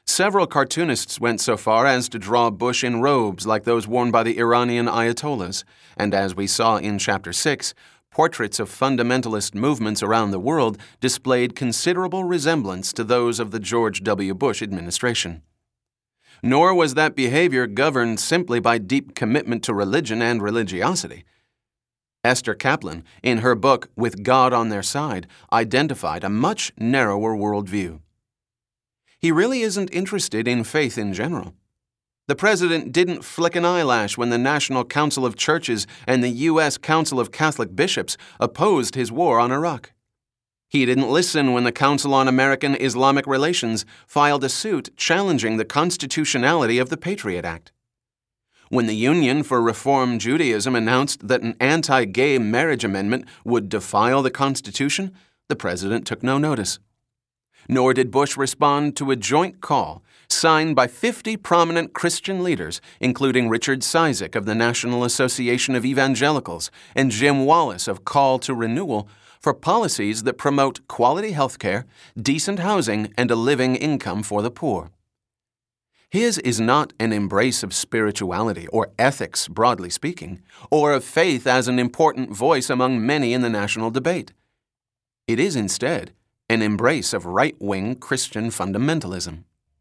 Several cartoonists went so far as to draw Bush in robes like those worn by the Iranian Ayatollahs, and as we saw in Chapter 6, portraits of fundamentalist movements around the world displayed considerable resemblance to those of the George W. Bush administration. Nor was that behavior governed simply by deep commitment to religion and religiosity. Esther Kaplan, in her book With God on Their Side, identified a much narrower worldview. He really isn't interested in faith in general. The president didn't flick an eyelash when the National Council of Churches and the U.S. Council of Catholic Bishops opposed his war on Iraq. He didn't listen when the Council on American Islamic Relations filed a suit challenging the constitutionality of the Patriot Act. When the Union for Reform Judaism announced that an anti-gay marriage amendment would defile the Constitution, the president took no notice. Nor did Bush respond to a joint call signed by 50 prominent Christian leaders, including Richard Cizik of the National Association of Evangelicals and Jim Wallace of Call to Renewal, for policies that promote quality health care, decent housing, and a living income for the poor. His is not an embrace of spirituality or ethics, broadly speaking, or of faith as an important voice among many in the national debate. It is instead an embrace of right-wing Christian fundamentalism.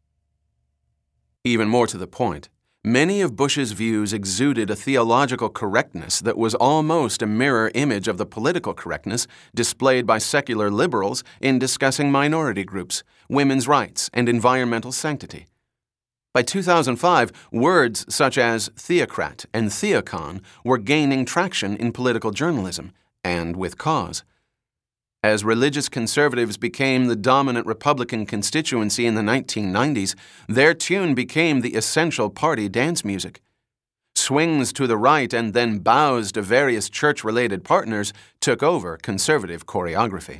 Even more to the point, many of Bush's views exuded a theological correctness that was almost a mirror image of the political correctness displayed by secular liberals in discussing minority groups, women's rights, and environmental sanctity. By 2005, words such as theocrat and theocon were gaining traction in political journalism, and with cause. As religious conservatives became the dominant Republican constituency in the 1990s, their tune became the essential party dance music. Swings to the right and then bows to various church-related partners took over conservative choreography.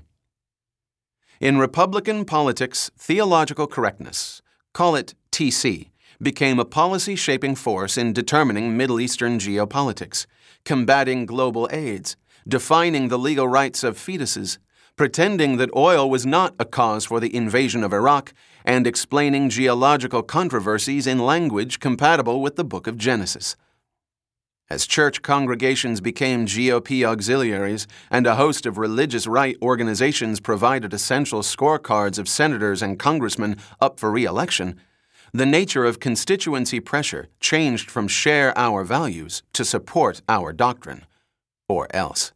In Republican politics, theological correctness, call it TC, became a policy-shaping force in determining Middle Eastern geopolitics, combating global AIDS, defining the legal rights of fetuses, pretending that oil was not a cause for the invasion of Iraq, and explaining geological controversies in language compatible with the Book of Genesis. As church congregations became GOP auxiliaries and a host of religious right organizations provided essential scorecards of senators and congressmen up for re-election, the nature of constituency pressure changed from share our values to support our doctrine, or else.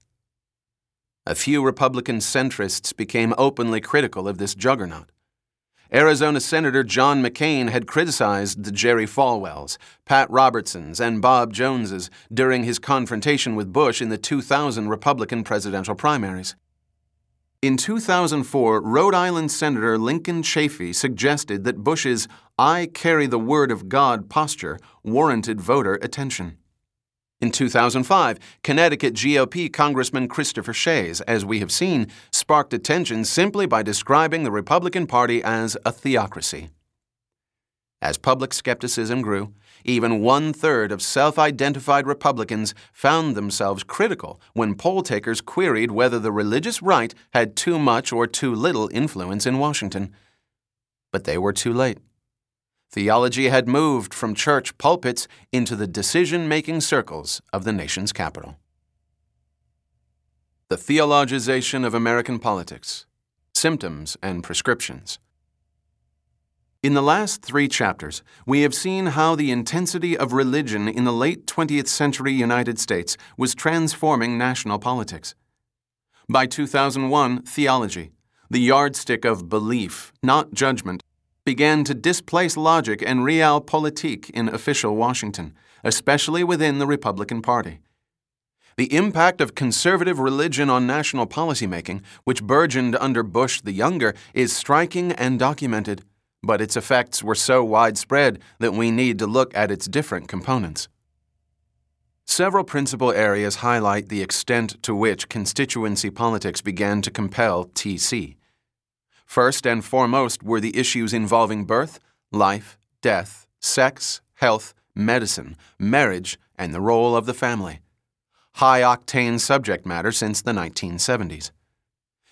A few Republican centrists became openly critical of this juggernaut. Arizona Senator John McCain had criticized the Jerry Falwells, Pat Robertsons, and Bob Joneses during his confrontation with Bush in the 2000 Republican presidential primaries. In 2004, Rhode Island Senator Lincoln Chafee suggested that Bush's "I carry the word of God" posture warranted voter attention. In 2005, Connecticut GOP Congressman Christopher Shays, as we have seen, sparked attention simply by describing the Republican Party as a theocracy. As public skepticism grew, even one-third of self-identified Republicans found themselves critical when poll takers queried whether the religious right had too much or too little influence in Washington. But they were too late. Theology had moved from church pulpits into the decision-making circles of the nation's capital. The Theologization of American Politics: Symptoms and Prescriptions. In the last 3 chapters, we have seen how the intensity of religion in the late 20th century United States was transforming national politics. By 2001, theology, the yardstick of belief, not judgment, began to displace logic and realpolitik in official Washington, especially within the Republican Party. The impact of conservative religion on national policymaking, which burgeoned under Bush the Younger, is striking and documented, but its effects were so widespread that we need to look at its different components. Several principal areas highlight the extent to which constituency politics began to compel TC. First and foremost were the issues involving birth, life, death, sex, health, medicine, marriage, and the role of the family. High-octane subject matter since the 1970s.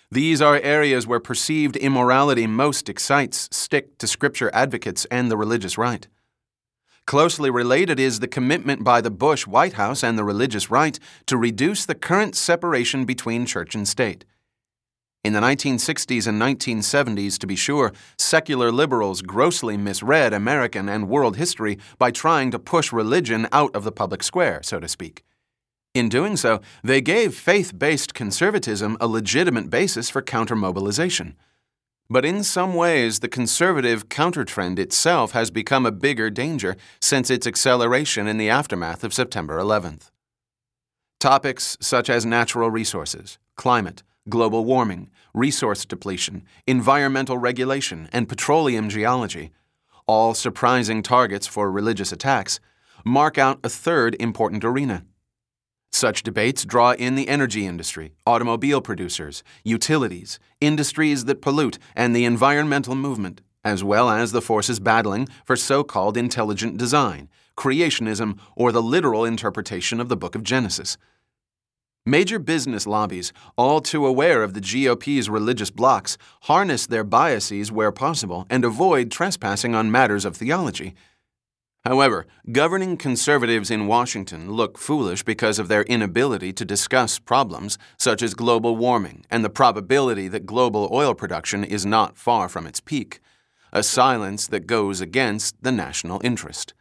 These are areas where perceived immorality most excites stick-to-scripture advocates and the religious right. Closely related is the commitment by the Bush White House and the religious right to reduce the current separation between church and state. In the 1960s and 1970s, to be sure, secular liberals grossly misread American and world history by trying to push religion out of the public square, so to speak. In doing so, they gave faith-based conservatism a legitimate basis for counter-mobilization. But in some ways, the conservative counter-trend itself has become a bigger danger since its acceleration in the aftermath of September 11th. Topics such as natural resources, climate, global warming, resource depletion, environmental regulation, and petroleum geology, all surprising targets for religious attacks, mark out a third important arena. Such debates draw in the energy industry, automobile producers, utilities, industries that pollute, and the environmental movement, as well as the forces battling for so-called intelligent design, creationism, or the literal interpretation of the Book of Genesis. Major business lobbies, all too aware of the GOP's religious blocs, harness their biases where possible and avoid trespassing on matters of theology. However, governing conservatives in Washington look foolish because of their inability to discuss problems such as global warming and the probability that global oil production is not far from its peak, a silence that goes against the national interest.